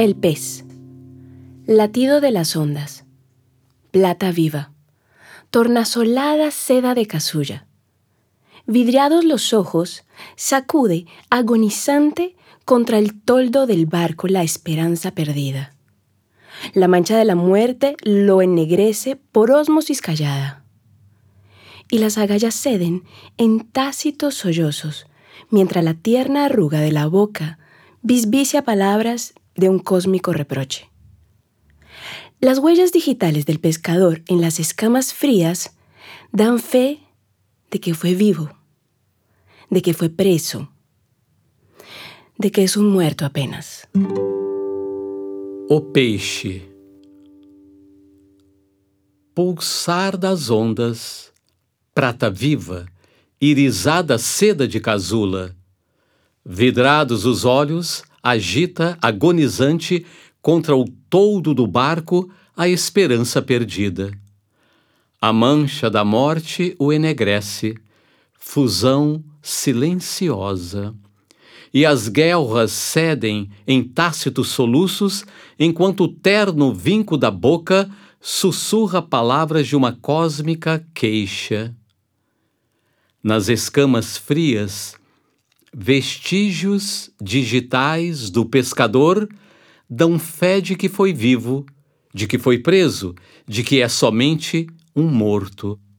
El pez. Latido de las ondas. Plata viva. Tornasolada seda de casulla. Vidriados los ojos, sacude, agonizante, contra el toldo del barco la esperanza perdida. La mancha de la muerte lo ennegrece por ósmosis callada. Y las agallas ceden en tácitos sollozos, mientras la tierna arruga de la boca bisbicia palabras de un cósmico reproche. Las huellas digitales del pescador en las escamas frías dan fe de que fue vivo, de que fue preso, de que es un muerto apenas. O peixe. Pulsar das ondas, prata viva, irisada seda de casula. Vidrados os olhos, agita, agonizante, contra o toldo do barco, a esperança perdida. A mancha da morte o enegrece, fusão silenciosa. E as guelras cedem em tácitos soluços, enquanto o terno vinco da boca sussurra palavras de uma cósmica queixa. Nas escamas frias, vestígios digitais do pescador dão fé de que foi vivo, de que foi preso, de que é somente um morto.